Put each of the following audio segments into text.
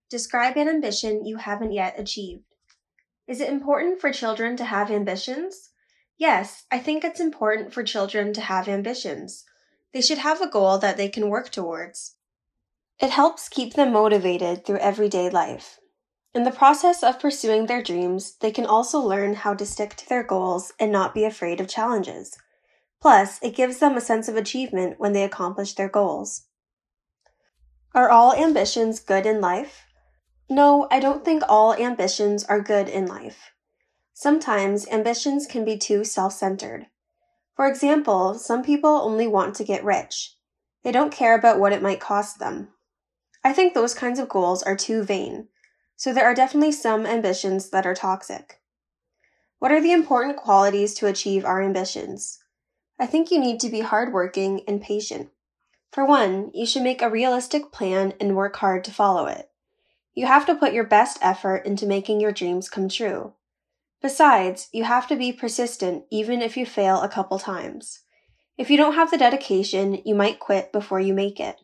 Describe an ambition you haven't yet achieved. Is it important for children to have ambitions? Yes, I think it's important for children to have ambitions. They should have a goal that they can work towards. It helps keep them motivated through everyday life. In the process of pursuing their dreams, they can also learn how to stick to their goals and not be afraid of challenges. Plus, it gives them a sense of achievement when they accomplish their goals. Are all ambitions good in life? No, I don't think all ambitions are good in life. Sometimes ambitions can be too self-centered. For example, some people only want to get rich. They don't care about what it might cost them. I think those kinds of goals are too vain, so there are definitely some ambitions that are toxic. What are the important qualities to achieve our ambitions? I think you need to be hardworking and patient. For one, you should make a realistic plan and work hard to follow it. You have to put your best effort into making your dreams come true. Besides, you have to be persistent even if you fail a couple times. If you don't have the dedication, you might quit before you make it.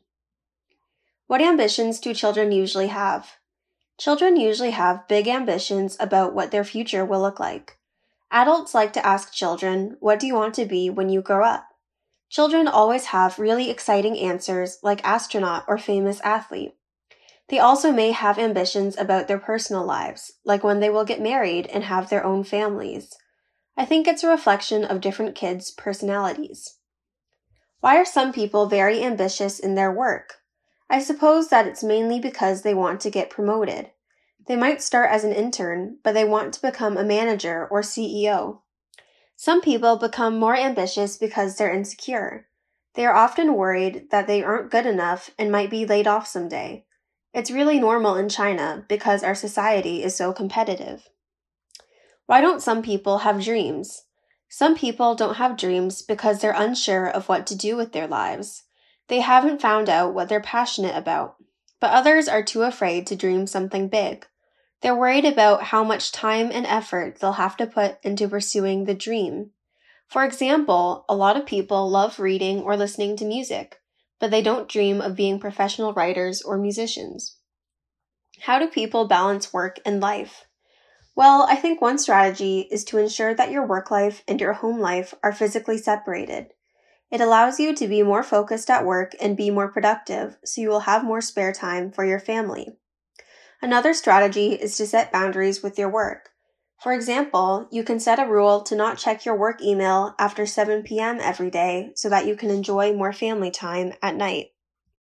What ambitions do children usually have? Children usually have big ambitions about what their future will look like. Adults like to ask children, "What do you want to be when you grow up?" Children always have really exciting answers like astronaut or famous athlete. They also may have ambitions about their personal lives, like when they will get married and have their own families. I think it's a reflection of different kids' personalities. Why are some people very ambitious in their work? I suppose that it's mainly because they want to get promoted. They might start as an intern, but they want to become a manager or CEO. Some people become more ambitious because they're insecure. They are often worried that they aren't good enough and might be laid off someday. It's really normal in China because our society is so competitive. Why don't some people have dreams? Some people don't have dreams because they're unsure of what to do with their lives. They haven't found out what they're passionate about. But others are too afraid to dream something big. They're worried about how much time and effort they'll have to put into pursuing the dream. For example, a lot of people love reading or listening to music, but they don't dream of being professional writers or musicians. How do people balance work and life? Well, I think one strategy is to ensure that your work life and your home life are physically separated. It allows you to be more focused at work and be more productive, so you will have more spare time for your family. Another strategy is to set boundaries with your work. For example, you can set a rule to not check your work email after 7 p.m. every day so that you can enjoy more family time at night.